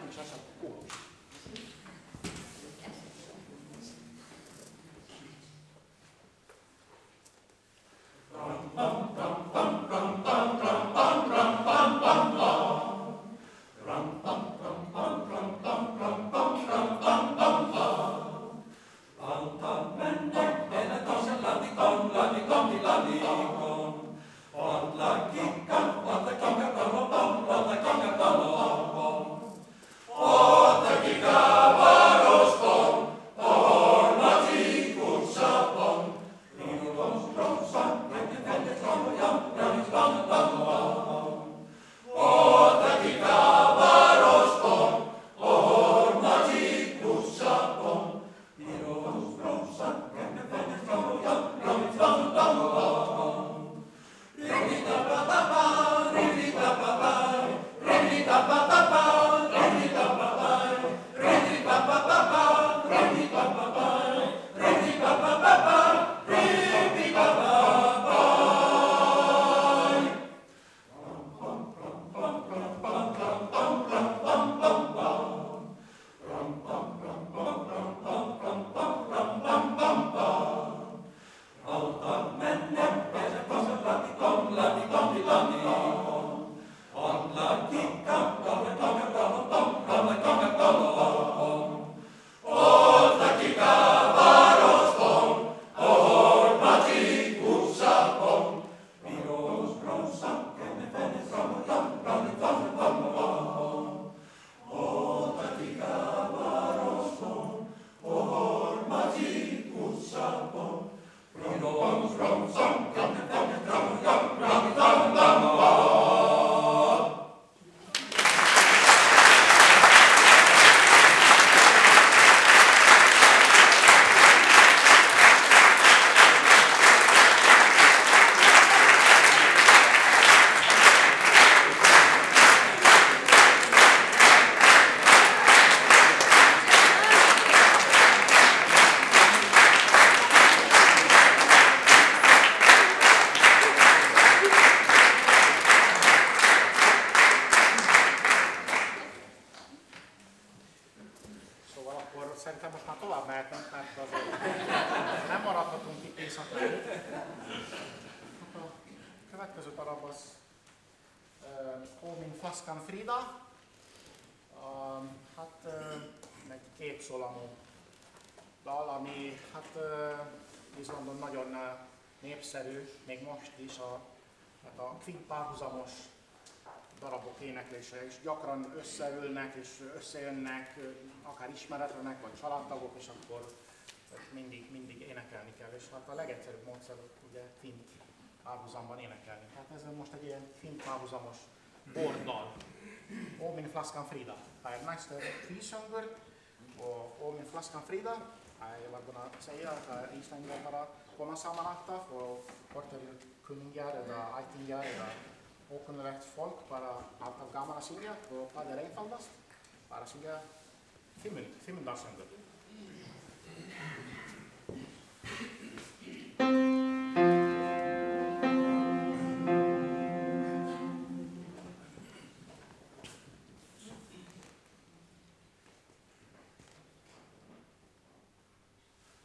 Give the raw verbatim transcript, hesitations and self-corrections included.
is csak kórus. Szerintem most már tovább mehetünk, mert azért nem maradhatunk itt éjszakáig. A következő darab az uh, Ó, mint Flaskan Frida. Uh, hát uh, egy képszólamú dal, ami hát uh, Izlandon nagyon uh, népszerű, még most is a, hát a kvint párhuzamos darabok éneklése, és gyakran összeülnek és összejönnek, akár ismeretlenek vagy családtagok, és akkor mindig, mindig énekelni kell. És hát a legegyszerűbb módszer ugye kvint párhuzamban énekelni. Tehát ez most egy ilyen kvint párhuzamos borddal. Ó, min Flaskan Frida. Það er næsta tvísöngur og Ó, min Flaskan Frida. Ég var búinn að segja að það er Íslendingar bara koma saman alltaf og hvort eru kunningjar eða ættingjar eða ókunnulegt fólk bara alltaf gaman að syngja og það er einfaldast bara að syngja fimm minútur, fimm minútur söngum.